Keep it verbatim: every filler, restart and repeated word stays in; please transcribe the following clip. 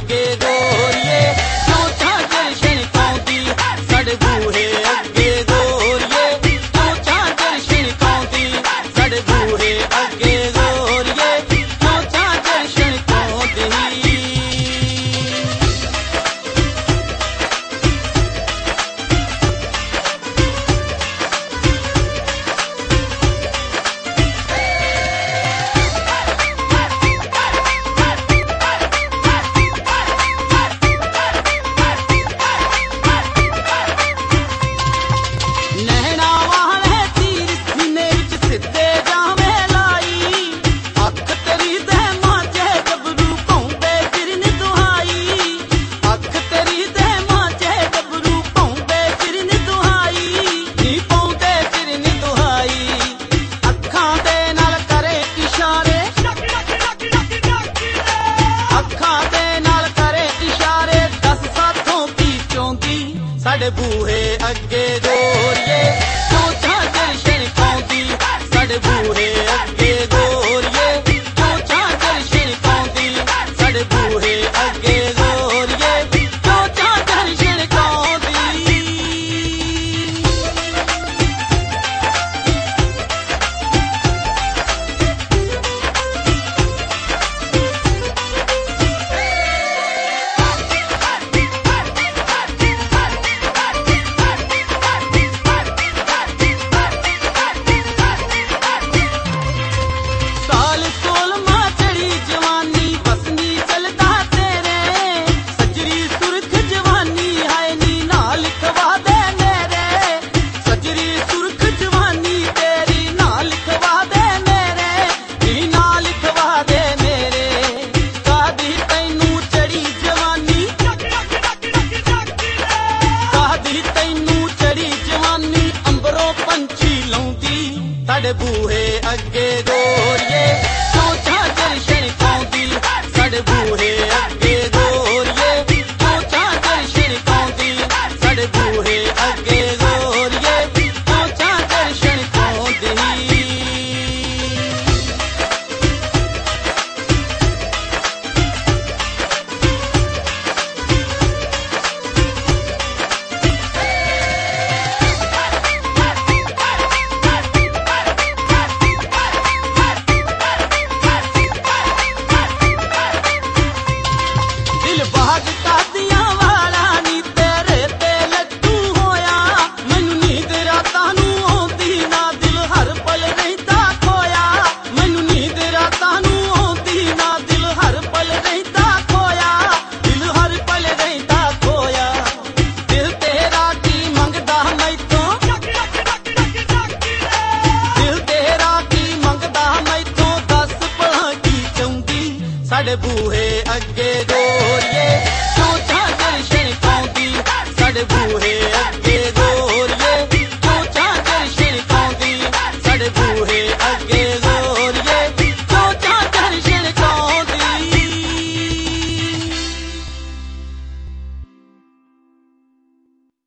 ਅੱਗੇ ਗੋਰੀਏ ਕਿਉਂ ਝਾਂਜਰ ਛਿਣਕਾਉਂਦੀ ਸਾਡੇ ਬੂਹੇ ਅੱਗੇ ਗੋਰੀਏ ਕਿਉਂ ਝਾਂਜਰ ਛਿਣਕਾਉਂਦੀ ਸਾਡੇ ਬੂਹੇ ਅੱਗੇ ਗੋਰੀਏ ਕਿਉਂ ਝਾਂਜਰ ਛਿਣਕਾਉਂਦੀ। ਸਾਡੇ ਬੂਹੇ ਅੱਗੇ ਗੋਰੀਏ ਕਿਉਂ ਝਾਂਜਰ ਛਿਣਕਾਉਂਦੀ ਸਾਡੇ ਬੂਹੇ ਅੱਗੇ ਗੋਰੀਏ ਕਿਉਂ ਝਾਂਜਰ ਛਿਣਕਾਉਂਦੀ ਸਾਡੇ ਬੂਹੇ ਅੱਗੇ ਗੋਰੀਏ ਕਿਉਂ ਝਾਂਜਰ ਛਿਣਕਾਉਂਦੀ। ਸਾਡੇ ਬੂਹੇ ਅੱਗੇ ਗੋਰੀਏ ਕਿਉਂ ਝਾਂਜਰ ਛਿਣਕਾਉਂਦੀ ਸਾਡੇ ਬੂਹੇ ਅੱਗੇ ਗੋਰੀਏ ਕਿਉਂ ਝਾਂਜਰ ਛਿਣਕਾਉਂਦੀ ਸਾਡੇ ਬੂਹੇ ਅੱਗੇ ਗੋਰੀਏ ਕਿਉਂ ਝਾਂਜਰ ਛਿਣਕਾਉਂਦੀ। ਸਾਡੇ ਬੂਹੇ